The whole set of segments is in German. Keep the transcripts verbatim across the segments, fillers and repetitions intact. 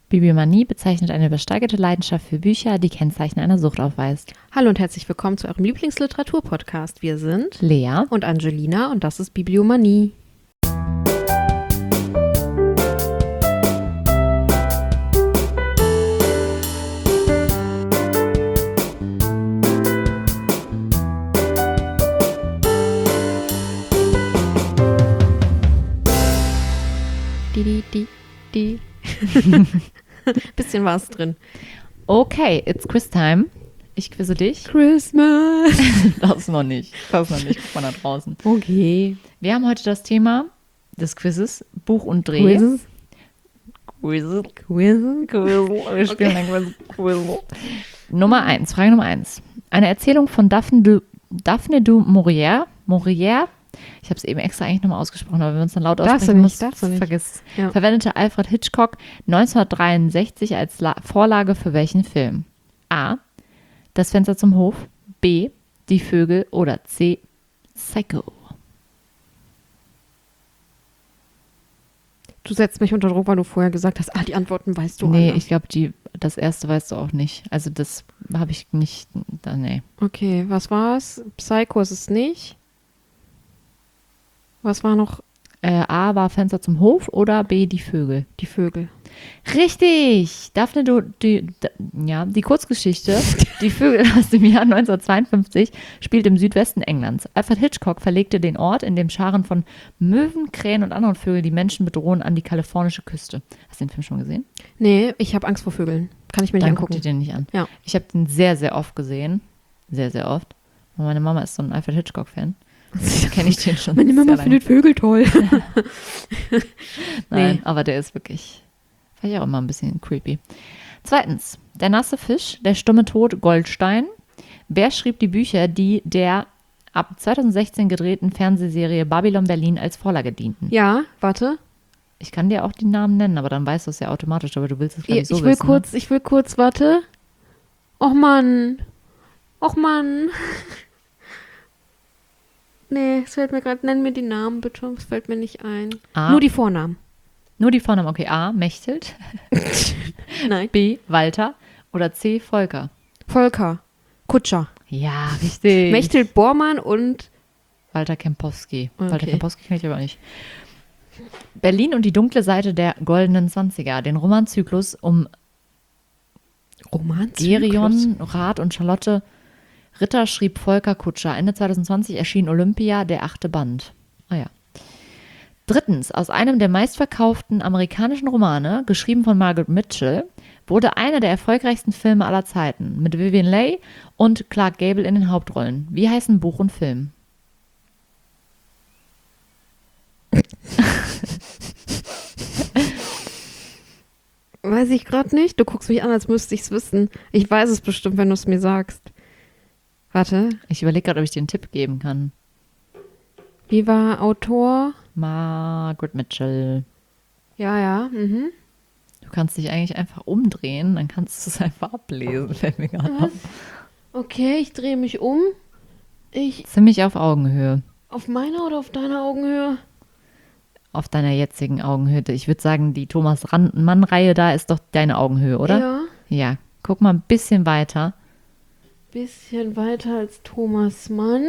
Bibliomanie bezeichnet eine übersteigerte Leidenschaft für Bücher, die Kennzeichen einer Sucht aufweist. Hallo und herzlich willkommen zu eurem Lieblingsliteratur-Podcast. Wir sind Lea und Angelina und das ist Bibliomanie. Die, die, die, die. Bisschen was drin. Okay, it's Quiz Time. Ich quizze dich. Christmas. Das noch nicht. Das noch nicht. Guck mal da draußen. Okay. Wir haben heute das Thema des Quizzes, Buch und Dreh. Quizzes. Quizzes. Quizzes. Quizzle. Wir spielen ein Quiz. Quizzle. Nummer eins, Frage Nummer eins. Eine Erzählung von Daphne du, Daphne du Maurier, Maurier, ich habe es eben extra eigentlich nochmal ausgesprochen, aber wenn man es dann laut Darfst aussprechen du muss, nicht, darfst du nicht. vergiss. Ja. Verwendete Alfred Hitchcock neunzehnhundertdreiundsechzig als La- Vorlage für welchen Film? A. Das Fenster zum Hof. B. Die Vögel. Oder C. Psycho. Du setzt mich unter Druck, weil du vorher gesagt hast, ah, die Antworten weißt du Nee, alle. ich glaube, das erste weißt du auch nicht. Also das habe ich nicht, da, nee. Okay, was war's? Psycho ist es nicht. Was war noch? Äh, A war Fenster zum Hof oder B. Die Vögel. Die Vögel. Richtig! Daphne, du, die, d- ja, die Kurzgeschichte Die Vögel aus dem Jahr neunzehnhundertzweiundfünfzig spielt im Südwesten Englands. Alfred Hitchcock verlegte den Ort, in dem Scharen von Möwen, Krähen und anderen Vögeln die Menschen bedrohen, an die kalifornische Küste. Hast du den Film schon gesehen? Nee, ich habe Angst vor Vögeln. Kann ich mir nicht Dann guck angucken. dir den nicht an. Ja. Ich habe den sehr, sehr oft gesehen. Sehr, sehr oft. Und meine Mama ist so ein Alfred Hitchcock-Fan. Deswegen kenne ich den schon Meine Mama sehr lange. findet Vögel toll. Nein, Nee. aber der ist wirklich, fand ich auch immer ein bisschen creepy. Zweitens, der nasse Fisch, der stumme Tod, Goldstein. Wer schrieb die Bücher, die der ab zweitausendsechzehn gedrehten Fernsehserie Babylon Berlin als Vorlage dienten? Ja, warte. Ich kann dir auch die Namen nennen, aber dann weißt du es ja automatisch, aber du willst es glaube Ich, ich so ich will wissen. kurz, ich will kurz, warte. Och Mann. Och Mann. Nee, es fällt mir gerade, nenn mir die Namen bitte, es fällt mir nicht ein. A, Nur die Vornamen. nur die Vornamen, okay. A, Mechthild, Nein. B, Walter oder C, Volker. Volker. Kutscher. Ja, richtig. Mechthild Bormann und Walter Kempowski. Walter Okay. Kempowski kenne ich aber nicht. Berlin und die dunkle Seite der goldenen Zwanziger. Den Romanzyklus um Roman. Gerion, Rath und Charlotte Ritter schrieb Volker Kutscher. Ende zweitausendzwanzig erschien Olympia, der achte Band. Ah ja. Drittens, aus einem der meistverkauften amerikanischen Romane, geschrieben von Margaret Mitchell, wurde einer der erfolgreichsten Filme aller Zeiten mit Vivien Leigh und Clark Gable in den Hauptrollen. Wie heißen Buch und Film? Weiß ich gerade nicht. Du guckst mich an, als müsste ich es wissen. Ich weiß es bestimmt, wenn du es mir sagst. Warte. Ich überlege gerade, ob ich dir einen Tipp geben kann. Wie war Autor? Margaret Mitchell. Ja, ja. Mhm. Du kannst dich eigentlich einfach umdrehen, dann kannst du es einfach ablesen, fällt mir gerade auf. Okay, ich drehe mich um. Ich Ziemlich auf Augenhöhe. auf meiner oder auf deiner Augenhöhe? Auf deiner jetzigen Augenhöhe. Ich würde sagen, die Thomas-Mann-Reihe da ist doch deine Augenhöhe, oder? Ja. Ja. Guck mal ein bisschen weiter. Bisschen weiter als Thomas Mann.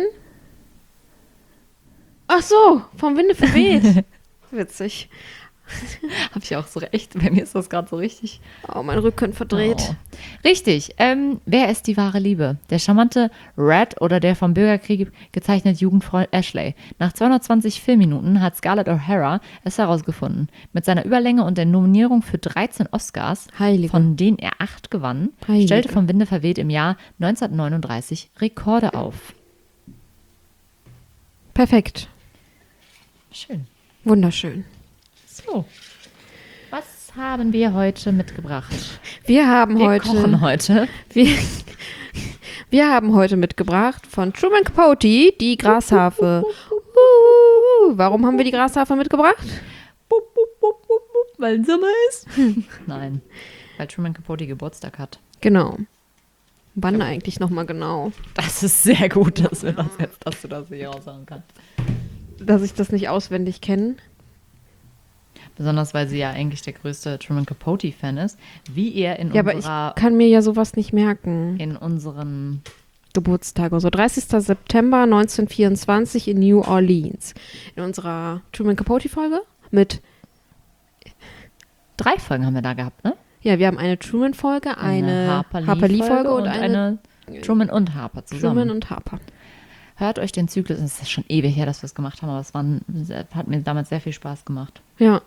Ach so, vom Winde verweht. Witzig. Habe ich auch so recht. Bei mir ist das gerade so richtig. Oh, mein Rücken verdreht. Oh. Richtig. Ähm, wer ist die wahre Liebe? Der charmante Red oder der vom Bürgerkrieg gezeichnete Jugendfreund Ashley? Nach zweihundertzwanzig Filmminuten hat Scarlett O'Hara es herausgefunden. Mit seiner Überlänge und der Nominierung für dreizehn Oscars, Heilige. von denen er acht gewann, Heilige. stellte Vom Winde verweht im Jahr neunzehnhundertneununddreißig Rekorde auf. Perfekt. Schön. Wunderschön. So. Was haben wir heute mitgebracht? Wir haben Wir heute. kochen heute. Wir, wir haben heute mitgebracht von Truman Capote die Grasharfe. Uh, warum haben wir die Grasharfe mitgebracht? Bup, bup, bup, bup, bup, weil Sommer ist. Nein, weil Truman Capote Geburtstag hat. Genau. Wann eigentlich nochmal genau? Das ist sehr gut, dass, wir das jetzt, dass du das hier aussagen kannst. Dass ich das nicht auswendig kenne. Besonders, weil sie ja eigentlich der größte Truman Capote-Fan ist. Wie ihr in Ja, aber unserer, ich kann mir ja sowas nicht merken. in unseren Geburtstag. Also dreißigster September neunzehnhundertvierundzwanzig in New Orleans. In unserer Truman Capote-Folge mit, drei Folgen haben wir da gehabt, ne? ja, wir haben eine Truman-Folge, eine, Harper Harper Lee-Folge Lee-Folge und, eine, eine Truman und Harper zusammen. Truman und Harper. Hört euch den Zyklus, es ist schon ewig her, dass wir es gemacht haben, aber es waren, hat mir damals sehr viel Spaß gemacht. Ja,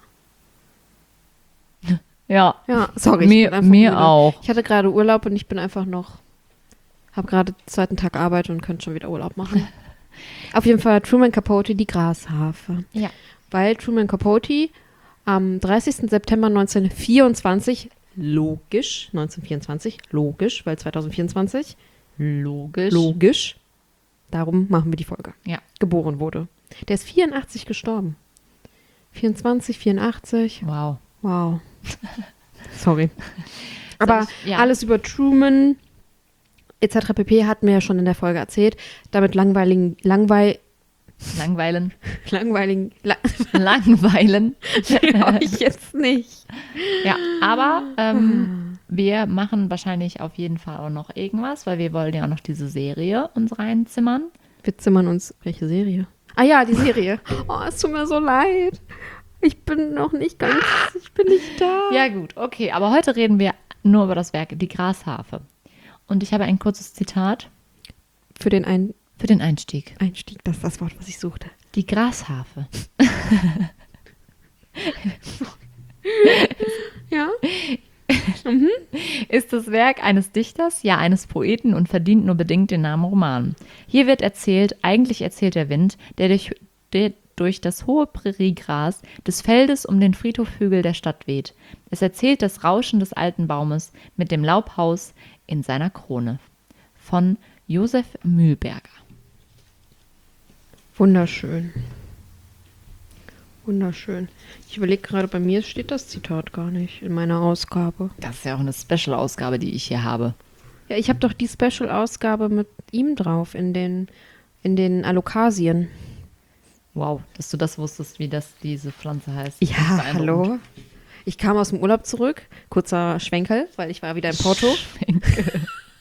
Ja, ja, sorry. ich mir, bin einfach mir müde. auch. Ich hatte gerade Urlaub und ich bin einfach noch, habe gerade den zweiten Tag Arbeit und könnte schon wieder Urlaub machen. Auf jeden Fall Truman Capote, die Grasharfe. Ja. Weil Truman Capote am dreißigsten September neunzehnhundertvierundzwanzig, logisch, neunzehnhundertvierundzwanzig, logisch, weil zweitausendvierundzwanzig, Logisch. logisch, darum machen wir die Folge, Ja. geboren wurde. Der ist vierundachtzig gestorben. vierundzwanzig, vierundachtzig, Wow. wow. Sorry. Aber ich- ja. alles über Truman et cetera pp. Hatten wir ja schon in der Folge erzählt. Damit langweiligen, langweil, Langweilen. langweiligen, la Langweilen. ich jetzt nicht. Ja, aber ähm, wir machen wahrscheinlich auf jeden Fall auch noch irgendwas, weil wir wollen ja auch noch diese Serie uns reinzimmern. Wir zimmern uns, welche Serie? Ah ja, die Serie. Oh, es tut mir so leid. Ich bin noch nicht ganz, ich bin nicht da. Ja gut, okay, aber heute reden wir nur über das Werk Die Grasharfe. Und ich habe ein kurzes Zitat Für den Ein für den Einstieg. Einstieg, das ist das Wort, was ich suchte. Die Grasharfe Ja? ist das Werk eines Dichters, ja eines Poeten und verdient nur bedingt den Namen Roman. Hier wird erzählt, eigentlich erzählt der Wind, der durch, der durch das hohe Präriegras des Feldes um den Friedhofhügel der Stadt weht. Es erzählt das Rauschen des alten Baumes mit dem Laubhaus in seiner Krone. Von Josef Mühlberger. Wunderschön. Wunderschön. Ich überlege gerade, bei mir steht das Zitat gar nicht in meiner Ausgabe. Das ist ja auch eine Special-Ausgabe, die ich hier habe. Ja, ich habe doch die Special-Ausgabe mit ihm drauf in den, in den Alokasien. Wow, dass du das wusstest, wie das diese Pflanze heißt. Ja, Beeindruckend. hallo. Ich kam aus dem Urlaub zurück, kurzer Schwenkel, weil ich war wieder in Porto. Schenkel.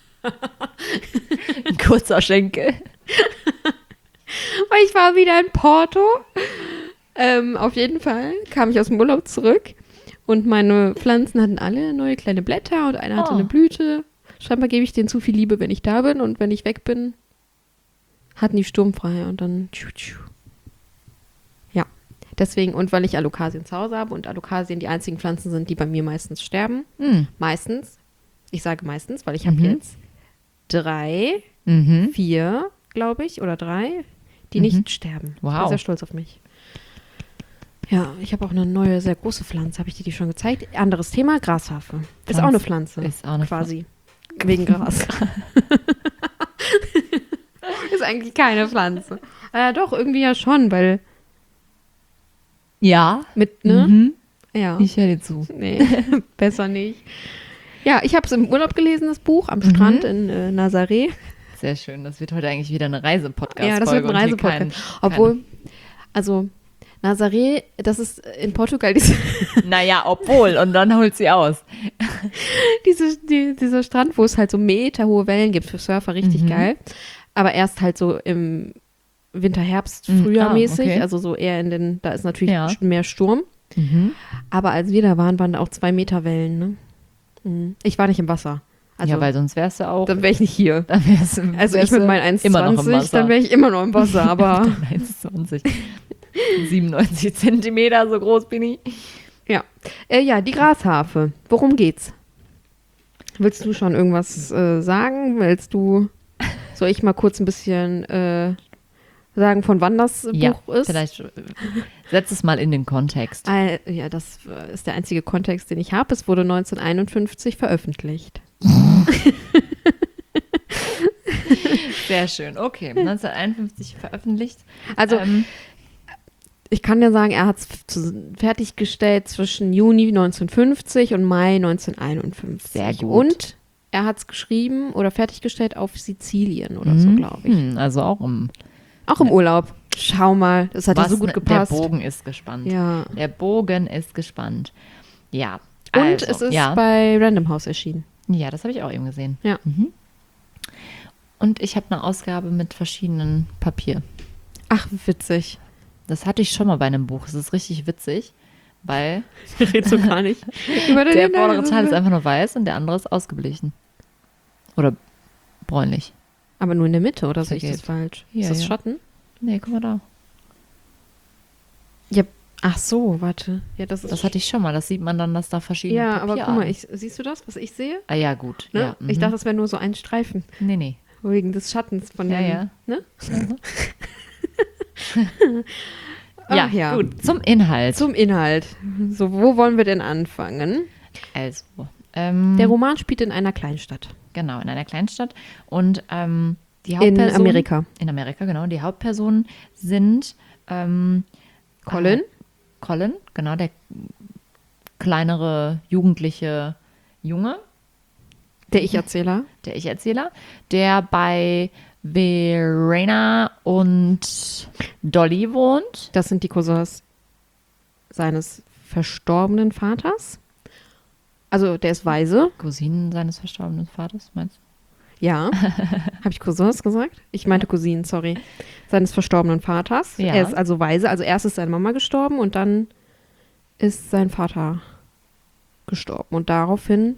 Ein kurzer Schenkel. Weil ich war wieder in Porto. Ähm, auf jeden Fall kam ich aus dem Urlaub zurück und meine Pflanzen hatten alle neue kleine Blätter und eine hatte Oh. eine Blüte. Scheinbar gebe ich denen zu viel Liebe, wenn ich da bin, und wenn ich weg bin, hatten die sturmfrei und dann tschu, tschu. Ja, deswegen, und weil ich Alokasien zu Hause habe und Alokasien die einzigen Pflanzen sind, die bei mir meistens sterben. Hm. Meistens. Ich sage meistens, weil ich habe Mhm. jetzt drei, Mhm. vier, glaube ich, oder drei, die Mhm. nicht sterben. Ich bin Wow. sehr stolz auf mich. Ja, ich habe auch eine neue, sehr große Pflanze. Habe ich dir die schon gezeigt? Anderes Thema, Grasharfe. Ist Pflanze auch eine Pflanze. ist auch eine quasi. Wegen Gras. Ist eigentlich keine Pflanze. Äh, doch, irgendwie ja schon, weil Ja. mit, ne? Mhm. Ja. Ich höre dir zu. Nee, besser nicht. Ja, ich habe es im Urlaub gelesen, das Buch, am Mhm. Strand in äh, Nazaré. Sehr schön. Das wird heute eigentlich wieder eine Reisepodcast. Ja, das wird ein und hier Reisepodcast. kein- Obwohl, also Nazaré, das ist in Portugal diese, Keine, naja, obwohl. Und dann holt sie aus. diese, die, dieser Strand, wo es halt so meterhohe Wellen gibt für Surfer, richtig Mhm. geil. Aber erst halt so im Winter, Herbst, Mhm. Frühjahr Ah, mäßig. okay. Also so eher in den, da ist natürlich Ja. mehr Sturm. Mhm. Aber als wir da waren, waren da auch zwei Meter Wellen. Ne? Mhm. Ich war nicht im Wasser. Also ja, weil sonst wärst du auch. dann wäre ich nicht hier. Dann wärst, Also wärst ich mit du meinen immer noch im eins Komma zwanzig, Wasser. dann wäre ich immer noch im Wasser. Aber eins Komma zwanzig. siebenundneunzig Zentimeter, so groß bin ich. ja. Äh, ja, die Grasharfe. Worum geht's? Willst du schon irgendwas äh, sagen? Willst du, soll ich mal kurz ein bisschen äh, sagen, von wann das äh, Ja, Buch ist? vielleicht äh, setz es mal in den Kontext. Äh, ja, das äh, ist der einzige Kontext, den ich habe. Es wurde neunzehnhunderteinundfünfzig veröffentlicht. Sehr schön. Okay, neunzehnhunderteinundfünfzig veröffentlicht. Also ähm, ich kann ja sagen, er hat es fertiggestellt zwischen Juni neunzehnhundertfünfzig und Mai neunzehnhunderteinundfünfzig. Sehr gut. Und er hat es geschrieben oder fertiggestellt auf Sizilien oder so, mhm. glaube ich. Hm, also auch im, Auch im Urlaub. Schau mal, das hat dir Was so gut ne- gepasst. Der Bogen ist gespannt. Ja. Der Bogen ist gespannt. Ja. Und also, es ist ja. bei Random House erschienen. Ja, das habe ich auch eben gesehen. Ja. Mhm. Und ich habe eine Ausgabe mit verschiedenen Papier. Ach, witzig. Das hatte ich schon mal bei einem Buch. Es ist richtig witzig, weil Redst du gar nicht. Über den der Inhalt. vordere Teil ist einfach nur weiß und der andere ist ausgeblichen. Oder bräunlich. Aber nur in der Mitte, oder sehe ich Vergeht. das falsch? Ja, ist das ja. Schatten? Nee, guck mal da. Ja. Ach so, warte. Ja, das ist. Das hatte ich schon mal. Das sieht man dann, dass da verschiedene ja, aber guck mal, Papierarten- ich, siehst du das, was ich sehe? Ah ja, gut. Ne? Ja, Ich mhm. dachte, das wäre nur so ein Streifen. Nee, nee. Wegen des Schattens von Ja, dem. ja. Ne? Ja, Ach ja. gut. Zum Inhalt. Zum Inhalt. So, wo wollen wir denn anfangen? also, ähm, Der Roman spielt in einer Kleinstadt. genau, in einer Kleinstadt. Und ähm, die In Hauptperson... Amerika. In Amerika, genau. Die Hauptpersonen sind... Ähm, Colin. Äh, Colin, genau, der kleinere, jugendliche Junge, Der Ich-Erzähler. der Ich-Erzähler, der bei Verena und Dolly wohnt. Das sind die Cousins seines verstorbenen Vaters. Also, der ist weise. Cousinen seines verstorbenen Vaters, meinst du? Ja. Habe ich Cousins gesagt? Ich meinte Cousinen, sorry. Seines verstorbenen Vaters. Ja. Er ist also weise. Also erst ist seine Mama gestorben und dann ist sein Vater gestorben. Und daraufhin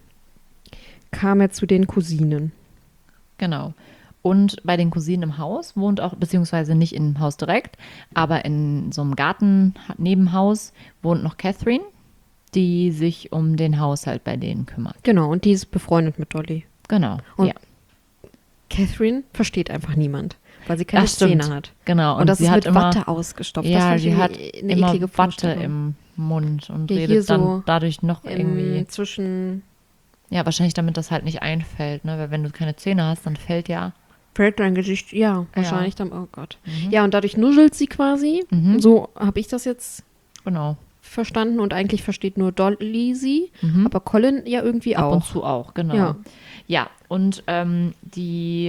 kam er zu den Cousinen. Genau. Und bei den Cousinen im Haus wohnt auch, beziehungsweise nicht im Haus direkt, aber in so einem Garten Nebenhaus wohnt noch Catherine, die sich um den Haushalt bei denen kümmert. Genau, und die ist befreundet mit Dolly. Genau. Und ja. Catherine versteht einfach niemand, weil sie keine Das stimmt. Zähne hat. Genau. Und, das sie ist hat mit immer, Watte ausgestopft. das Ja, finde ich sie irgendwie hat eine immer eklige Watte Vorstellung. im Mund und Ja, hier redet dann so dadurch noch irgendwie. Im, zwischen Ja, wahrscheinlich damit das halt nicht einfällt, ne? Weil wenn du keine Zähne hast, dann fällt ja. fällt dein Gesicht, ja, wahrscheinlich dann, oh Gott. Mhm. Ja, und dadurch nuschelt sie quasi. Mhm. So habe ich das jetzt Genau. verstanden und eigentlich versteht nur Dolly sie, Mhm. aber Colin ja irgendwie Ab und auch. zu auch, genau. Ja. Ja, und ähm, die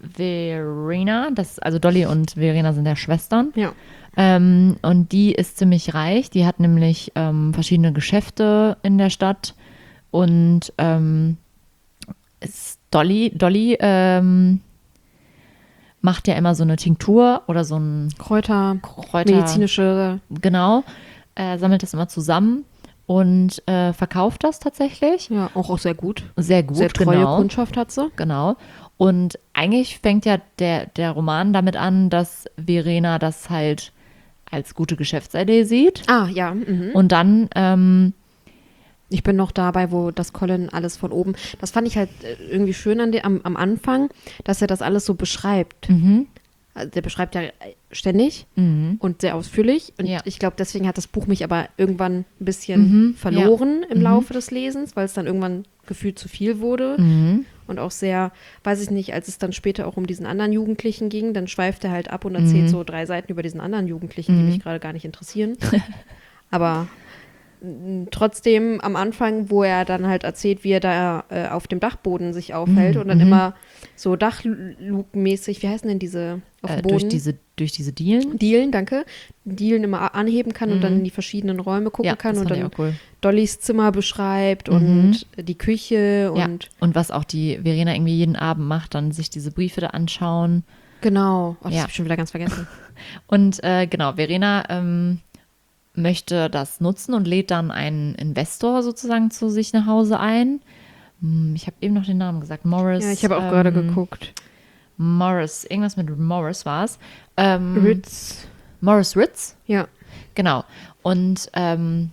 Verena, das, also Dolly und Verena sind ja Schwestern. Ja. Ähm, und die ist ziemlich reich. Die hat nämlich ähm, verschiedene Geschäfte in der Stadt. Und ähm, ist Dolly, Dolly ähm, macht ja immer so eine Tinktur oder so ein Kräuter, Kräuter. medizinische, Genau. Äh, sammelt das immer zusammen und äh, verkauft das tatsächlich. ja, auch, auch sehr gut. Sehr gut, Sehr treue genau. Kundschaft hat sie. Genau. Und eigentlich fängt ja der, der Roman damit an, dass Verena das halt als gute Geschäftsidee sieht. Ah, ja. Mhm. Und dann, ähm, Ich bin noch dabei, wo das Colin alles von oben. Das fand ich halt äh, irgendwie schön an de, am, am Anfang, dass er das alles so beschreibt. mhm, Also der beschreibt ja ständig mhm, und sehr ausführlich. Und Ja. ich glaube, deswegen hat das Buch mich aber irgendwann ein bisschen Mhm, verloren im Mhm. Laufe des Lesens, weil es dann irgendwann gefühlt zu viel wurde. mhm, Und auch sehr, weiß ich nicht, als es dann später auch um diesen anderen Jugendlichen ging, dann schweift er halt ab und erzählt Mhm. so drei Seiten über diesen anderen Jugendlichen, die Mhm. mich gerade gar nicht interessieren. Aber m, trotzdem am Anfang, wo er dann halt erzählt, wie er da äh, auf dem Dachboden sich aufhält Mhm, und dann mhm. immer so Dachlukenmäßig, wie heißen denn diese auf äh, dem Boden? durch diese, durch diese Dielen. Dielen, danke. Dielen immer a- anheben kann und Mhm. dann in die verschiedenen Räume gucken Ja, kann das und fand ich dann auch cool. Dollys Zimmer beschreibt Mhm. und die Küche Ja. und Und was auch die Verena irgendwie jeden Abend macht, dann sich diese Briefe da anschauen. genau. Oh, das Ja. habe ich schon wieder ganz vergessen. Und äh, genau, Verena ähm, möchte das nutzen und lädt dann einen Investor sozusagen zu sich nach Hause ein. Hm, Ich habe eben noch den Namen gesagt, Morris. Ja, ich habe auch ähm, gerade geguckt. Morris, irgendwas mit Morris war es. Ähm, Ritz. Morris Ritz, Ja. genau. Und ähm,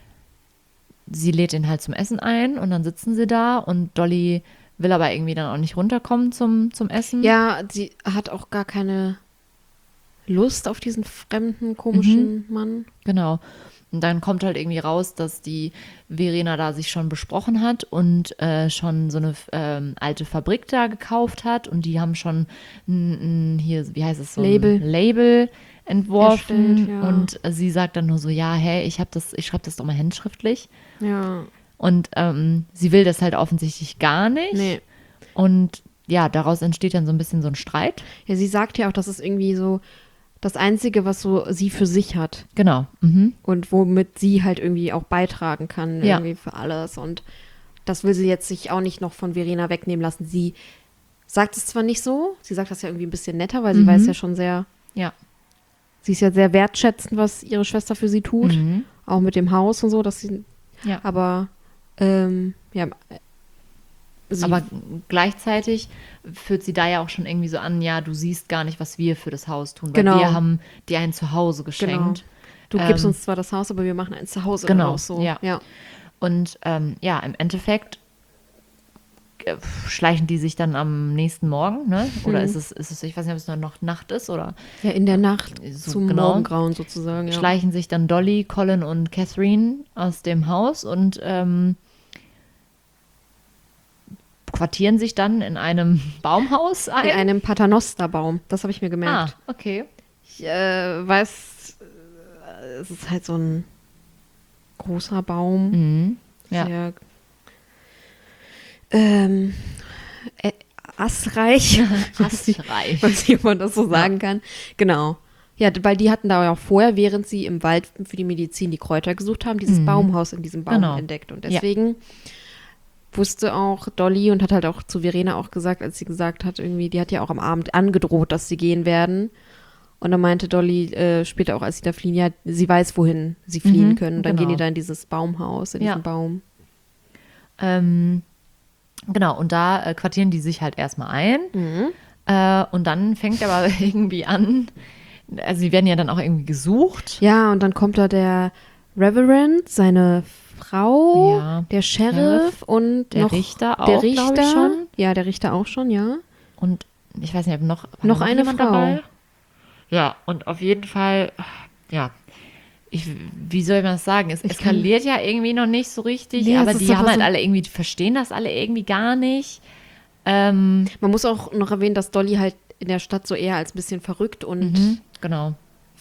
sie lädt ihn halt zum Essen ein und dann sitzen sie da und Dolly will aber irgendwie dann auch nicht runterkommen zum, zum Essen. Ja, sie hat auch gar keine Lust auf diesen fremden, komischen Mann. Genau. Und dann kommt halt irgendwie raus, dass die Verena da sich schon besprochen hat und äh, schon so eine ähm, alte Fabrik da gekauft hat und die haben schon ein, ein, hier, wie heißt es so, Label. ein Label entworfen Erstellt, ja. und sie sagt dann nur so, ja, hey, ich habe das, ich schreibe das doch mal handschriftlich Ja. und ähm, sie will das halt offensichtlich gar nicht Nee. und ja, daraus entsteht dann so ein bisschen so ein Streit. Ja, sie sagt ja auch, dass es irgendwie so das Einzige, was so sie für sich hat. Genau. Mhm. Und womit sie halt irgendwie auch beitragen kann, Ja. irgendwie für alles. Und das will sie jetzt sich auch nicht noch von Verena wegnehmen lassen. Sie sagt es zwar nicht so, sie sagt das ja irgendwie ein bisschen netter, weil sie Mhm. weiß ja schon sehr, Ja. sie ist ja sehr wertschätzend, was ihre Schwester für sie tut. Mhm. Auch mit dem Haus und so, dass sie, Ja. aber, ähm, ja, sie, Aber gleichzeitig führt sie da ja auch schon irgendwie so an, ja, du siehst gar nicht, was wir für das Haus tun, weil Genau. wir haben dir ein Zuhause geschenkt. du gibst ähm, uns zwar das Haus, aber wir machen ein Zuhause Genau, daraus, so. ja. ja. Und ähm, ja, im Endeffekt äh, schleichen die sich dann am nächsten Morgen, ne? Oder Mhm. ist es, ist es, ich weiß nicht, ob es noch Nacht ist oder Ja, in der Nacht so, zum genau. Morgengrauen sozusagen, ja. schleichen sich dann Dolly, Colin und Catherine aus dem Haus und ähm, quartieren sich dann in einem Baumhaus ein. In einem Paternosterbaum, das habe ich mir gemerkt. Ah, okay. Ich äh, weiß, äh, es ist halt so ein großer Baum, Mhm. Ja. sehr ähm, äh, assreich, Astreich. was wie man das so sagen kann. Genau. Ja, d- weil die hatten da ja auch vorher, während sie im Wald für die Medizin die Kräuter gesucht haben, dieses Mhm. Baumhaus in diesem Baum Genau. entdeckt. Und Ja. deswegen wusste auch Dolly und hat halt auch zu Verena auch gesagt, als sie gesagt hat, irgendwie, die hat ja auch am Abend angedroht, dass sie gehen werden. Und dann meinte Dolly äh, später auch, als sie da fliehen, ja, sie weiß, wohin sie fliehen Mhm, können. Und dann genau. gehen die da in dieses Baumhaus, in Ja. diesen Baum. Ähm, genau, und da äh, quartieren die sich halt erstmal ein. Mhm. Äh, und dann fängt aber irgendwie an, also sie werden ja dann auch irgendwie gesucht. Ja, und dann kommt da der Reverend, seine Frau, Ja, der Sheriff, Sheriff, und der noch Richter auch, der glaub ich, Richter. schon. Ja, der Richter auch schon, ja. Und ich weiß nicht, ob noch, war da Noch eine jemand Frau. dabei? Ja, und auf jeden Fall, ja, ich, wie soll man das sagen? Es Ich kann- eskaliert ja irgendwie noch nicht so richtig, Nee, es aber ist die aber haben halt so- alle irgendwie, die verstehen das alle irgendwie gar nicht. Ähm, Man muss auch noch erwähnen, dass Dolly halt in der Stadt so eher als ein bisschen verrückt und mhm, genau.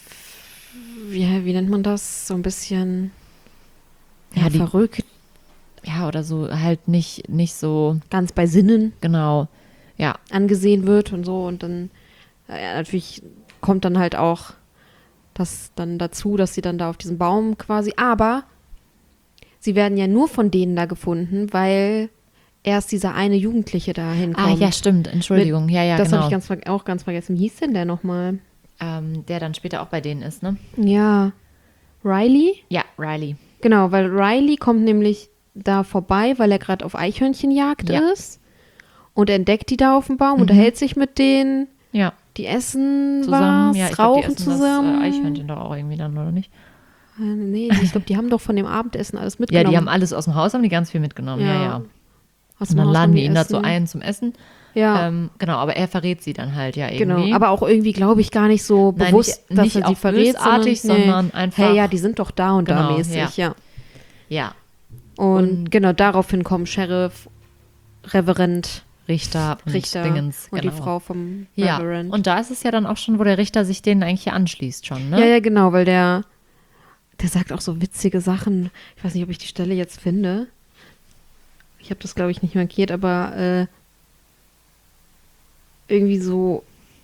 wie, wie nennt man das? So ein bisschen Ja, ja, die- verrückt, Ja, oder so halt nicht, nicht so, ganz bei Sinnen genau. Ja, angesehen wird und so. Und dann, ja, natürlich kommt dann halt auch das dann dazu, dass sie dann da auf diesem Baum quasi, aber sie werden ja nur von denen da gefunden, weil erst dieser eine Jugendliche da hinkommt. ah, ja, stimmt, Entschuldigung. Ja, ja, das genau. habe ich ganz, ver- auch ganz vergessen. Wie hieß denn der nochmal? ähm, der dann später auch bei denen ist, ne? Ja, Riley? Ja, Riley. Genau, weil Riley kommt nämlich da vorbei, weil er gerade auf Eichhörnchenjagd Ja. ist und entdeckt die da auf dem Baum, Mhm. unterhält sich mit denen, Ja, die essen zusammen. was, Ja, ich glaub, die rauchen essen zusammen. das äh, Eichhörnchen doch auch irgendwie dann, oder nicht? Äh, nee, ich glaube, die haben doch von dem Abendessen alles Ja, mitgenommen. die haben alles aus dem Haus, haben die ganz viel mitgenommen. Ja, ja. Aus Und dem dann Haus laden haben die ihn dazu Essen. ein zum Essen. Ja, Ähm, genau, aber er verrät sie dann halt ja genau. irgendwie. Aber auch irgendwie, glaube ich, gar nicht so Nein, bewusst, nicht- dass nicht er sie auch verrät, bösartig, sondern, sondern einfach- Hey, ja, die sind doch da und da Genau, mäßig, ja. ja. ja, Und, Und- genau, daraufhin kommen Sheriff, Reverend, Richter und Richter Dingens. und genau. die Frau vom Ja, Reverend. und da ist es ja dann auch schon, wo der Richter sich denen eigentlich hier anschließt schon, ne? Ja, ja, genau, weil der, der sagt auch so witzige Sachen. Ich weiß nicht, ob ich die Stelle jetzt finde. Ich habe das, glaube ich, nicht markiert, aber äh, irgendwie so,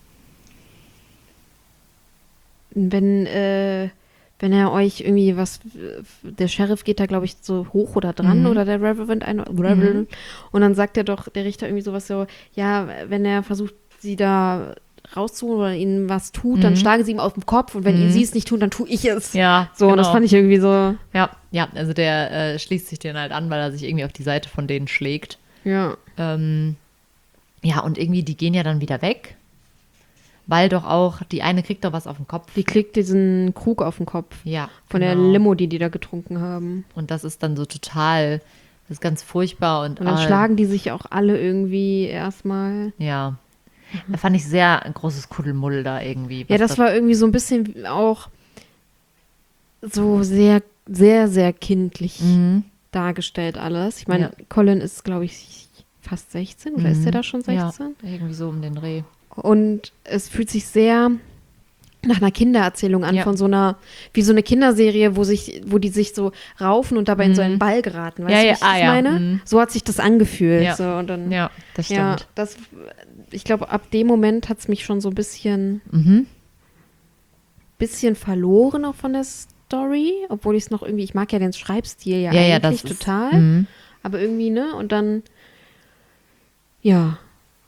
wenn, äh, wenn er euch irgendwie was, der Sheriff geht da, glaube ich, so hoch oder dran Mhm. oder der Reverend, ein, Reverend und dann sagt er doch, der Richter irgendwie sowas so, ja, wenn er versucht, sie da rauszuholen oder ihnen was tut, dann Mhm. schlagen sie ihm auf den Kopf und wenn Mhm. ihn sie es nicht tun, dann tue ich es. Ja, So, und das genau. fand ich irgendwie so, Ja, ja, also der äh, schließt sich den halt an, weil er sich irgendwie auf die Seite von denen schlägt. ja. Ähm, ja, und irgendwie, die gehen ja dann wieder weg, weil doch auch, die eine kriegt doch was auf den Kopf. Die kriegt diesen Krug auf den Kopf Ja, von genau. der Limo, die die da getrunken haben. Und das ist dann so total, das ist ganz furchtbar. Und, Und dann äh, schlagen die sich auch alle irgendwie erstmal. Ja, da fand ich sehr ein großes Kuddelmuddel da irgendwie. Ja, was das war irgendwie so ein bisschen auch so sehr, sehr, sehr kindlich Mhm. dargestellt alles. Ich meine, Ja. Colin ist, glaube ich, fast sechzehn oder ist Mhm. der da schon sechzehn? Ja, irgendwie so um den Dreh. Und es fühlt sich sehr nach einer Kindererzählung an, Ja. von so einer, wie so eine Kinderserie, wo sich, wo die sich so raufen und dabei in so einen Ball geraten. Weißt Ja, du, ja, wie ich ah, das ja, meine? mhm. So hat sich das angefühlt. Ja. So, und dann, Ja, das ja, stimmt. das, ich glaube, ab dem Moment hat es mich schon so ein bisschen Mhm. bisschen verloren auch von der Story, obwohl ich es noch irgendwie, ich mag ja den Schreibstil ja, Ja, ja, eigentlich das ist- total, Mhm. aber irgendwie, ne, und dann, ja,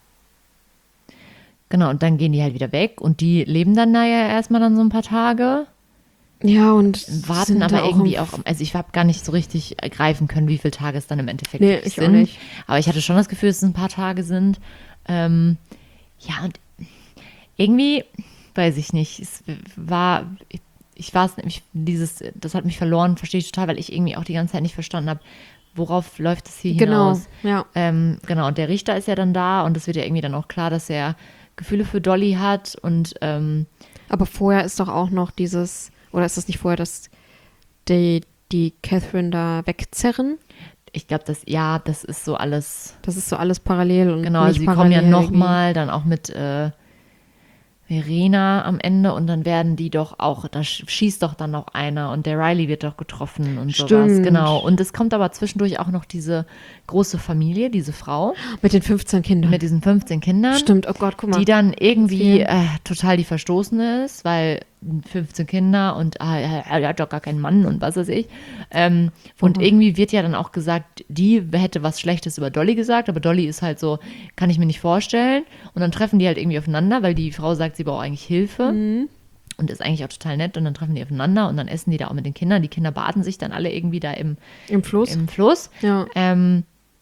Genau, und dann gehen die halt wieder weg und die leben dann da ja erstmal dann so ein paar Tage, ja, und warten sind aber da auch irgendwie im- auch, also ich habe gar nicht so richtig greifen können, wie viele Tage es dann im Endeffekt Nee, wirklich ich auch sind. nicht. Aber ich hatte schon das Gefühl, dass es ein paar Tage sind. Ähm, ja, und irgendwie, weiß ich nicht, es war, ich war es nämlich, dieses, das hat mich verloren, verstehe ich total, weil ich irgendwie auch die ganze Zeit nicht verstanden habe, worauf läuft es hier genau, hinaus. ja. Ähm, genau, und der Richter ist ja dann da und es wird ja irgendwie dann auch klar, dass er Gefühle für Dolly hat und ähm, Aber vorher ist doch auch noch dieses, oder ist das nicht vorher, dass die, die Catherine da wegzerren? ich glaube, das, ja, das ist so alles, Das ist so alles parallel und genau, nicht also sie parallel kommen ja irgendwie. nochmal, dann auch mit äh, Verena am Ende und dann werden die doch auch, da sch- schießt doch dann noch einer und der Riley wird doch getroffen und sowas, Stimmt. genau. Und es kommt aber zwischendurch auch noch diese große Familie, diese Frau Mit den fünfzehn Kindern. mit diesen fünfzehn Kindern. Stimmt, oh Gott, guck mal. Die dann irgendwie Erzähl. äh, total die Verstoßene ist, weil fünfzehn Kinder und ah, er, er hat doch gar keinen Mann und was weiß ich. Ähm, und Mhm. irgendwie wird ja dann auch gesagt, die hätte was Schlechtes über Dolly gesagt, aber Dolly ist halt so, kann ich mir nicht vorstellen. Und dann treffen die halt irgendwie aufeinander, weil die Frau sagt, sie braucht eigentlich Hilfe. Mhm. Und ist eigentlich auch total nett. Und dann treffen die aufeinander und dann essen die da auch mit den Kindern. Die Kinder baden sich dann alle irgendwie da im, Im Fluss. im Fluss. Ja. Ähm,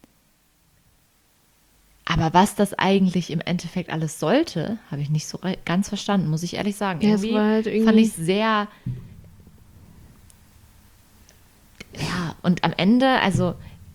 aber was das eigentlich im Endeffekt alles sollte, habe ich nicht so re- ganz verstanden, muss ich ehrlich sagen. Ja, es Irgendwie, war halt irgendwie- fand ich sehr. Ja, und am Ende, also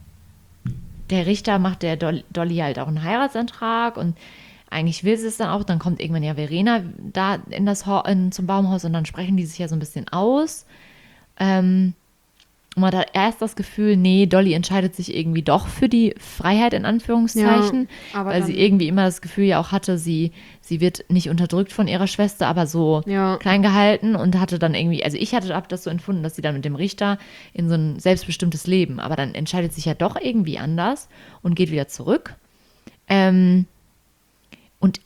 der Richter macht der Dol- Dolly halt auch einen Heiratsantrag und eigentlich will sie es dann auch. Dann kommt irgendwann ja Verena da in das Ho- in, zum Baumhaus und dann sprechen die sich ja so ein bisschen aus. Ähm, und man hat erst das Gefühl, nee, Dolly entscheidet sich irgendwie doch für die Freiheit in Anführungszeichen, Ja, aber weil sie dann- irgendwie immer das Gefühl ja auch hatte, sie, sie wird nicht unterdrückt von ihrer Schwester, aber so Ja. klein gehalten und hatte dann irgendwie, also ich hatte hab das so empfunden, dass sie dann mit dem Richter in so ein selbstbestimmtes Leben, aber dann entscheidet sich ja doch irgendwie anders und geht wieder zurück. Ähm, und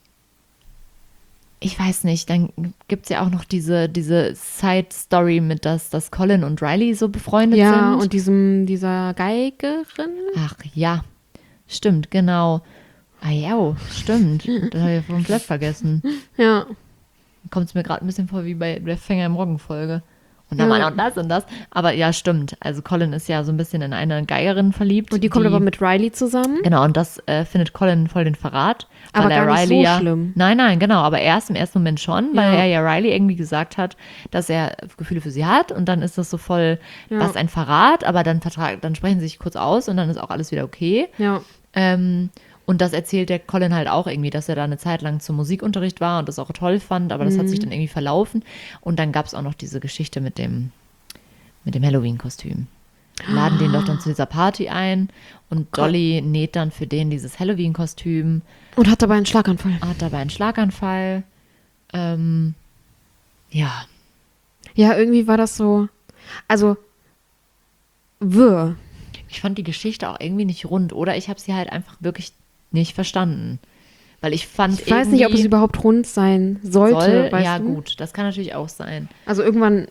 ich weiß nicht, dann gibt es ja auch noch diese, diese Side-Story mit, dass, dass Colin und Riley so befreundet Ja, sind. und diesem, dieser Geigerin. Ach ja, stimmt, genau. Ah ja, stimmt. Das habe ich komplett vergessen. Ja. Kommt es mir gerade ein bisschen vor wie bei der Fänger im Roggen-Folge. Und dann Ja. war noch das und das. Aber ja, stimmt. Also Colin ist ja so ein bisschen in eine Geigerin verliebt. Und die kommt aber mit Riley zusammen. Genau, und das äh, findet Colin voll den Verrat. Weil Aber er gar nicht Riley so ja, schlimm. Nein, nein, genau. Aber erst im ersten Moment schon, weil Ja. er ja Riley irgendwie gesagt hat, dass er Gefühle für sie hat. Und dann ist das so voll, Ja. was ein Verrat. Aber dann, vertrag, dann sprechen sie sich kurz aus und dann ist auch alles wieder okay. Ja. Ähm, und das erzählt der Colin halt auch irgendwie, dass er da eine Zeit lang zum Musikunterricht war und das auch toll fand. Aber das hat Mhm. sich dann irgendwie verlaufen. Und dann gab es auch noch diese Geschichte mit dem, mit dem Halloween-Kostüm. Laden den doch dann zu dieser Party ein und Dolly näht dann für den dieses Halloween-Kostüm, Und hat dabei einen Schlaganfall. hat dabei einen Schlaganfall. Ähm, ja, Ja, irgendwie war das so. Also, wirr. ich fand die Geschichte auch irgendwie nicht rund oder ich habe sie halt einfach wirklich nicht verstanden. Weil ich fand Ich weiß nicht, ob es irgendwie überhaupt rund sein sollte. soll, weißt ja du? gut, das kann natürlich auch sein. Also irgendwann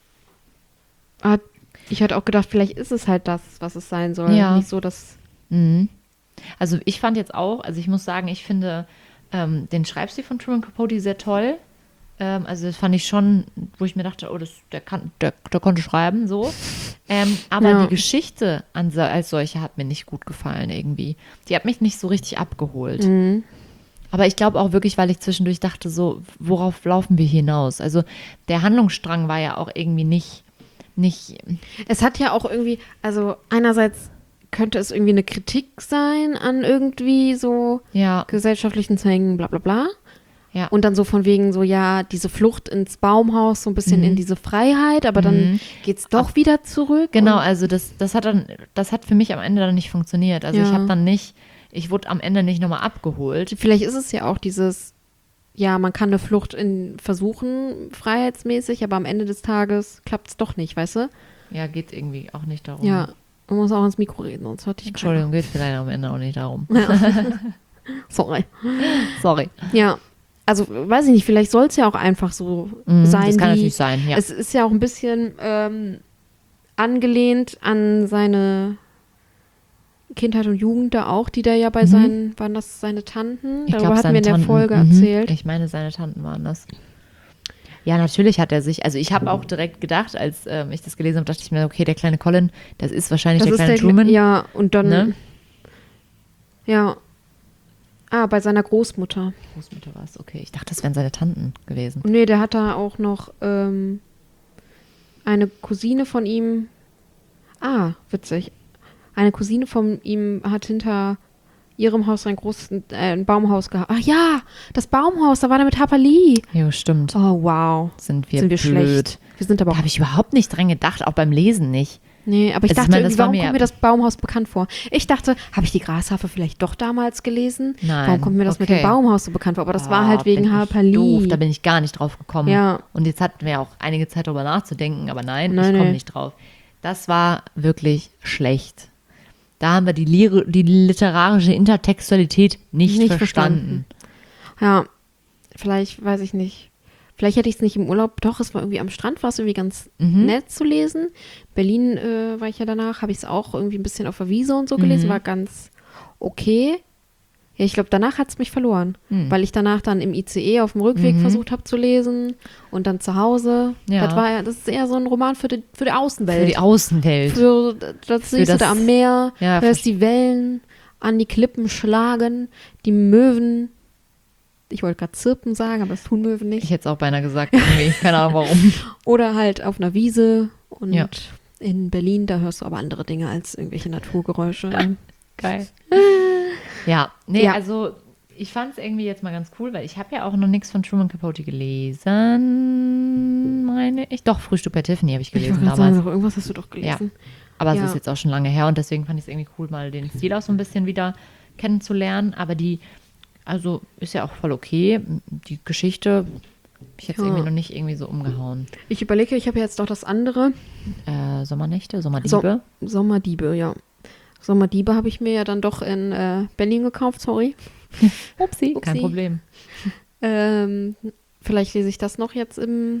hat ich hatte auch gedacht, vielleicht ist es halt das, was es sein soll. Ja. Nicht so, dass. Mhm. Also ich fand jetzt auch, also ich muss sagen, ich finde ähm, den Schreibstil von Truman Capote sehr toll. Ähm, also das fand ich schon, wo ich mir dachte, oh, das, der, kann, der, der konnte schreiben, so. Ähm, aber Ja. die Geschichte an, so- als solche hat mir nicht gut gefallen irgendwie. Die hat mich nicht so richtig abgeholt. Mhm. Aber ich glaube auch wirklich, weil ich zwischendurch dachte, so, worauf laufen wir hinaus? Also der Handlungsstrang war ja auch irgendwie nicht, nicht, Es hat ja auch irgendwie, also einerseits könnte es irgendwie eine Kritik sein an irgendwie so ja, gesellschaftlichen Zwängen, bla bla bla. ja. Und dann so von wegen so, ja, diese Flucht ins Baumhaus, so ein bisschen in diese Freiheit, aber dann Mhm. geht's doch wieder zurück. Genau, Und, also das, das hat dann, das hat für mich am Ende dann nicht funktioniert. Also ich Ja. habe dann nicht, ich wurde am Ende nicht nochmal abgeholt. vielleicht ist es ja auch dieses, ja, man kann eine Flucht in versuchen, freiheitsmäßig, aber am Ende des Tages klappt es doch nicht, weißt du? Ja, geht irgendwie auch nicht darum. Ja, man muss auch ins Mikro reden, sonst hört dich keiner. Entschuldigung, geht vielleicht am Ende auch nicht darum. Sorry. Sorry. Ja, also weiß ich nicht, vielleicht soll es ja auch einfach so Mhm, sein. das kann wie, natürlich sein, ja. Es ist ja auch ein bisschen ähm, angelehnt an seine Kindheit und Jugend da auch, die da ja bei Mhm. seinen, waren das seine Tanten? Ich Darüber glaube, hatten seine wir in der Tanten, Folge mhm. erzählt. Ich meine, seine Tanten waren das. Ja, natürlich hat er sich, also ich habe auch direkt gedacht, als ähm, ich das gelesen habe, dachte ich mir, okay, der kleine Colin, das ist wahrscheinlich Das der ist kleine der, Truman. ja, und dann, Ne? ja, ah, bei seiner Großmutter. Großmutter war es, okay. Ich dachte, das wären seine Tanten gewesen. Und nee, der hat da auch noch ähm, eine Cousine von ihm, ah, witzig, eine Cousine von ihm hat hinter ihrem Haus ein großes äh, ein Baumhaus gehabt. Ach ja, das Baumhaus, da war der mit Harper Lee. Jo, stimmt. Oh, wow. Sind wir Sind wir blöd. schlecht. Wir sind aber Da auch. habe ich überhaupt nicht dran gedacht, auch beim Lesen nicht. Nee, aber ich Also ich dachte meine, das irgendwie, war warum mir- kommt mir das Baumhaus bekannt vor? Ich dachte, habe ich die Grasharfe vielleicht doch damals gelesen? Nein, Warum kommt mir das mit okay. dem Baumhaus so bekannt vor? Aber das war Ah, halt wegen bin ich Harper Lee. Doof, da bin ich gar nicht drauf gekommen. Ja. Und jetzt hatten wir auch einige Zeit darüber nachzudenken, aber nein, Nein, ich komme nee. nicht drauf. Das war wirklich schlecht. Da haben wir die, Lehre, die literarische Intertextualität nicht, Nicht verstanden. Ja, vielleicht, weiß ich nicht. Vielleicht hätte ich es nicht im Urlaub, doch, es war irgendwie am Strand, war es irgendwie ganz Mhm. nett zu lesen. Berlin äh, war ich ja danach, habe ich es auch irgendwie ein bisschen auf der Wiese und so gelesen, Mhm. war ganz okay. Ja, ich glaube, danach hat es mich verloren, Mhm. weil ich danach dann im I C E auf dem Rückweg Mhm. versucht habe zu lesen und dann zu Hause. Ja. Das war ja, das ist eher so ein Roman für die, für die Außenwelt. Für die Außenwelt. Für, das siehst du das- da am Meer, Ja, hörst die Wellen an die Klippen schlagen, die Möwen, ich wollte gerade Zirpen sagen, aber das tun Möwen nicht. Ich hätte es auch beinahe gesagt, irgendwie. Keine Ahnung warum. Oder halt auf einer Wiese und Ja. in Berlin, da hörst du aber andere Dinge als irgendwelche Naturgeräusche. Geil. Ja, nee, Ja. also ich fand es irgendwie jetzt mal ganz cool, weil ich habe ja auch noch nichts von Truman Capote gelesen, meine ich. Doch, Frühstück bei Tiffany habe ich Ich gelesen wollte gerade damals. sagen, irgendwas hast du doch gelesen. Aber es Ja. ist jetzt auch schon lange her und deswegen fand ich es irgendwie cool, mal den Stil auch so ein bisschen wieder kennenzulernen. Aber die, also ist ja auch voll okay. Die Geschichte, mich jetzt Ja. irgendwie noch nicht irgendwie so umgehauen. Ich überlege, ich habe jetzt doch das andere. Äh, Sommernächte, Sommerdiebe. So, Sommerdiebe, ja. Sommerdiebe habe ich mir ja dann doch in äh, Berlin gekauft, sorry. Upsi, kein Upsi. Problem. Ähm, vielleicht lese ich das noch jetzt im,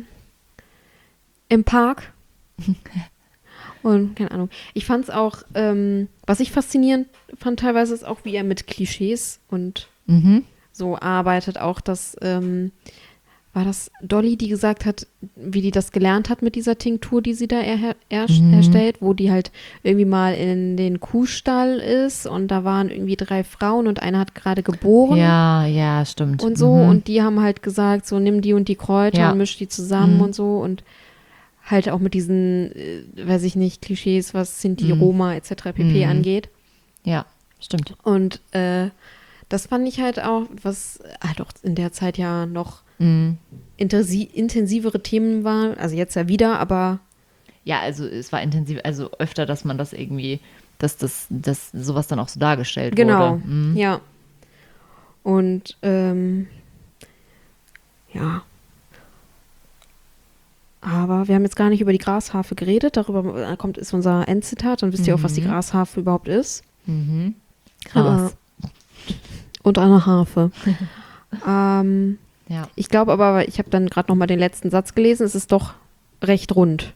im Park. Und keine Ahnung. Ich fand es auch, ähm, was ich faszinierend fand teilweise, ist auch, wie er mit Klischees und Mhm. so arbeitet. Auch das, ähm, war das Dolly, die gesagt hat, wie die das gelernt hat mit dieser Tinktur, die sie da er, er, Mhm. erstellt, wo die halt irgendwie mal in den Kuhstall ist und da waren irgendwie drei Frauen und eine hat gerade geboren. Ja, ja, stimmt. Und so, Mhm. und die haben halt gesagt, so nimm die und die Kräuter Ja. und misch die zusammen Mhm. und so und halt auch mit diesen, äh, weiß ich nicht, Klischees, was Sinti, Mhm. Roma et cetera pp. Mhm. angeht. Ja, stimmt. Und äh, das fand ich halt auch, was halt auch in der Zeit ja noch Mhm. intensi intensivere Themen waren, also jetzt ja wieder, aber Ja, also es war intensiv, also öfter, dass man das irgendwie, dass das, dass sowas dann auch so dargestellt genau, wurde. Mhm. ja. Und ähm, ja. Aber wir haben jetzt gar nicht über die Grasharfe geredet. Darüber äh, kommt ist unser Endzitat. Dann wisst ihr auch, was die Mhm. Grasharfe überhaupt ist. Mhm. Aber- Krass. Und eine Harfe. ähm, Ja. ich glaube aber, ich habe dann gerade noch mal den letzten Satz gelesen. Es ist doch recht rund.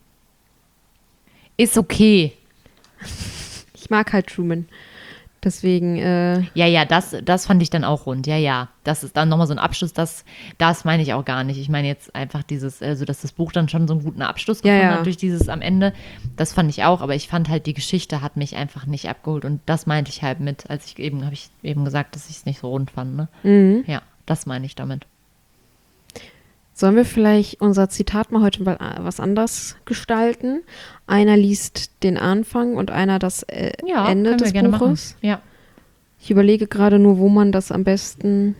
Ist okay. Ich mag halt Truman. Deswegen, äh, Ja, ja, das, das fand ich dann auch rund. Ja, ja. Das ist dann nochmal so ein Abschluss, das, das meine ich auch gar nicht. Ich meine jetzt einfach dieses, also dass das Buch dann schon so einen guten Abschluss Ja, gefunden ja. hat durch dieses am Ende. Das fand ich auch, aber ich fand halt, die Geschichte hat mich einfach nicht abgeholt und das meinte ich halt mit, als ich eben, habe ich eben gesagt, dass ich es nicht so rund fand, ne? mhm. Ja, das meine ich damit. Sollen wir vielleicht unser Zitat mal heute mal äh, was anders gestalten? Einer liest den Anfang und einer das äh, Ja, Ende können wir des gerne Buches. machen. Ja. Ich überlege gerade nur, wo man das am besten.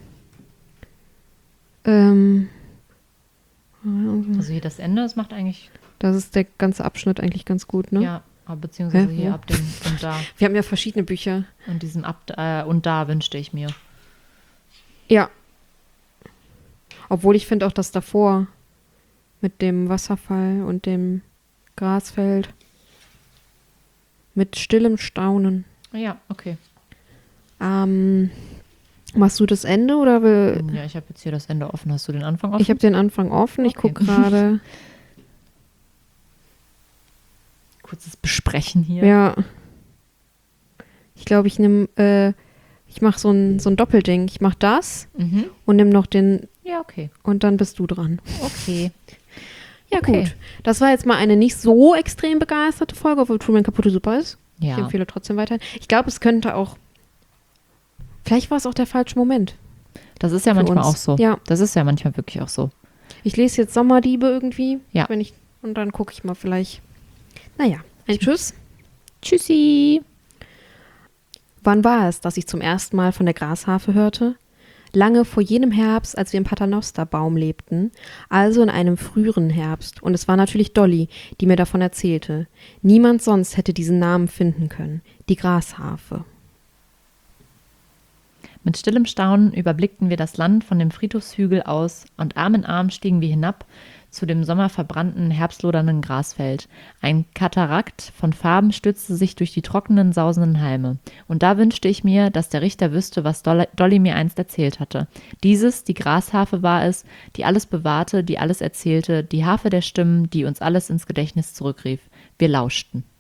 Ähm, Also hier das Ende, das macht eigentlich, das ist der ganze Abschnitt eigentlich ganz gut, ne? ja, aber beziehungsweise Hä? hier Wo? ab dem und da. Wir haben ja verschiedene Bücher. Und diesem ab äh, und da wünschte ich mir. Ja. Obwohl ich finde auch das davor mit dem Wasserfall und dem Grasfeld mit stillem Staunen. Ja, okay. Ähm, Machst du das Ende oder will, Ja, ich habe jetzt hier das Ende offen. Hast du den Anfang offen? ich habe den Anfang offen, ich Okay. gucke gerade. Kurzes Besprechen hier. Ja. Ich glaube, ich nehme, äh, ich mache so ein, so ein Doppelding. Ich mache das Mhm. und nehme noch den, Ja, okay. und dann bist du dran. Okay. Ja, Okay. gut. Das war jetzt mal eine nicht so extrem begeisterte Folge, obwohl Truman Capote super ist. Ich Ja. empfehle trotzdem weiter. Ich glaube, es könnte auch, vielleicht war es auch der falsche Moment. Das ist ja für manchmal uns. auch so. Ja. Das ist ja manchmal wirklich auch so. Ich lese jetzt Sommerdiebe irgendwie. Ja. Wenn ich, und dann gucke ich mal vielleicht. Naja, ein Tschüss. Tschüssi. Wann war es, dass ich zum ersten Mal von der Grasharfe hörte? Lange vor jenem Herbst, als wir im Paternosterbaum lebten, also in einem früheren Herbst. Und es war natürlich Dolly, die mir davon erzählte. Niemand sonst hätte diesen Namen finden können. Die Grasharfe. Mit stillem Staunen überblickten wir das Land von dem Friedhofshügel aus und Arm in Arm stiegen wir hinab zu dem sommerverbrannten, herbstlodernden Grasfeld. Ein Katarakt von Farben stürzte sich durch die trockenen, sausenden Halme. Und da wünschte ich mir, dass der Richter wüsste, was Dolly, Dolly mir einst erzählt hatte. Dieses, die Grasharfe war es, die alles bewahrte, die alles erzählte, die Harfe der Stimmen, die uns alles ins Gedächtnis zurückrief. Wir lauschten.